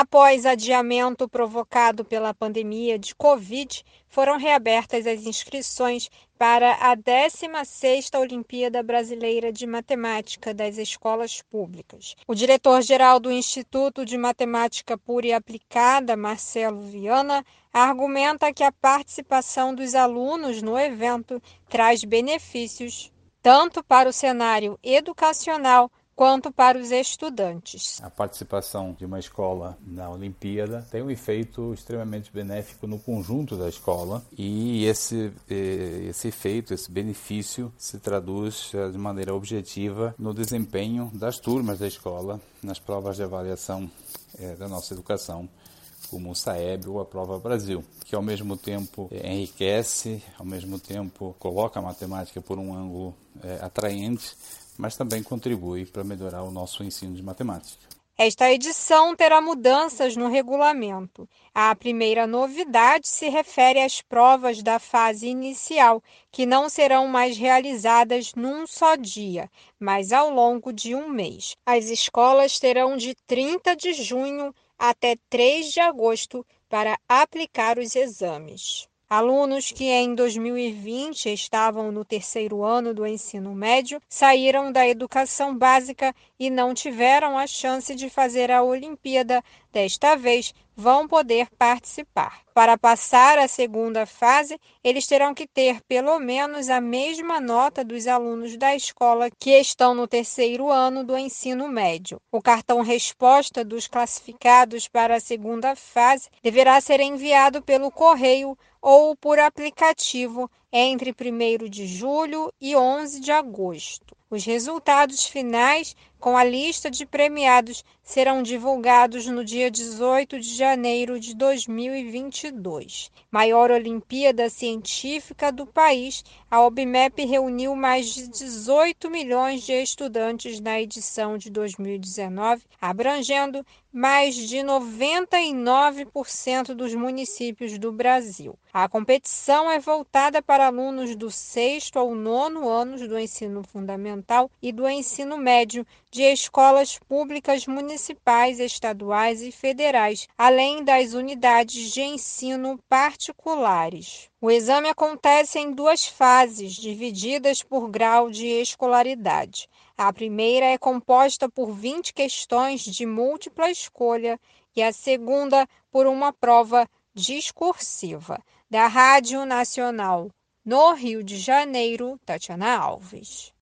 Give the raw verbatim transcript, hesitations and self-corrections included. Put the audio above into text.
Após adiamento provocado pela pandemia de Covid, foram reabertas as inscrições para a décima sexta Olimpíada Brasileira de Matemática das escolas públicas. O diretor-geral do Instituto de Matemática Pura e Aplicada, Marcelo Viana, argumenta que a participação dos alunos no evento traz benefícios tanto para o cenário educacional quanto para os estudantes. A participação de uma escola na Olimpíada tem um efeito extremamente benéfico no conjunto da escola e esse, esse efeito, esse benefício se traduz de maneira objetiva no desempenho das turmas da escola nas provas de avaliação é, da nossa educação, como o SAEB ou a Prova Brasil, que ao mesmo tempo enriquece, ao mesmo tempo coloca a matemática por um ângulo é, atraente, mas também contribui para melhorar o nosso ensino de matemática. Esta edição terá mudanças no regulamento. A primeira novidade se refere às provas da fase inicial, que não serão mais realizadas num só dia, mas ao longo de um mês. As escolas terão de trinta de junho até três de agosto para aplicar os exames. Alunos que em dois mil e vinte estavam no terceiro ano do ensino médio saíram da educação básica e não tiveram a chance de fazer a Olimpíada. Desta vez, vão poder participar. Para passar a segunda fase, eles terão que ter pelo menos a mesma nota dos alunos da escola que estão no terceiro ano do ensino médio. O cartão resposta dos classificados para a segunda fase deverá ser enviado pelo correio ou por aplicativo entre primeiro de julho e onze de agosto. Os resultados finais, com a lista de premiados, serão divulgados no dia dezoito de janeiro de dois mil e vinte e dois. Maior Olimpíada Científica do país, a OBMEP reuniu mais de dezoito milhões de estudantes na edição de dois mil e dezenove, abrangendo mais de noventa e nove por cento dos municípios do Brasil. A competição é voltada para alunos do sexto ao nono anos do ensino fundamental e do ensino médio de escolas públicas municipais, estaduais e federais, além das unidades de ensino particulares. O exame acontece em duas fases, divididas por grau de escolaridade. A primeira é composta por vinte questões de múltipla escolha e a segunda por uma prova discursiva. Da Rádio Nacional no Rio de Janeiro, Tatiana Alves.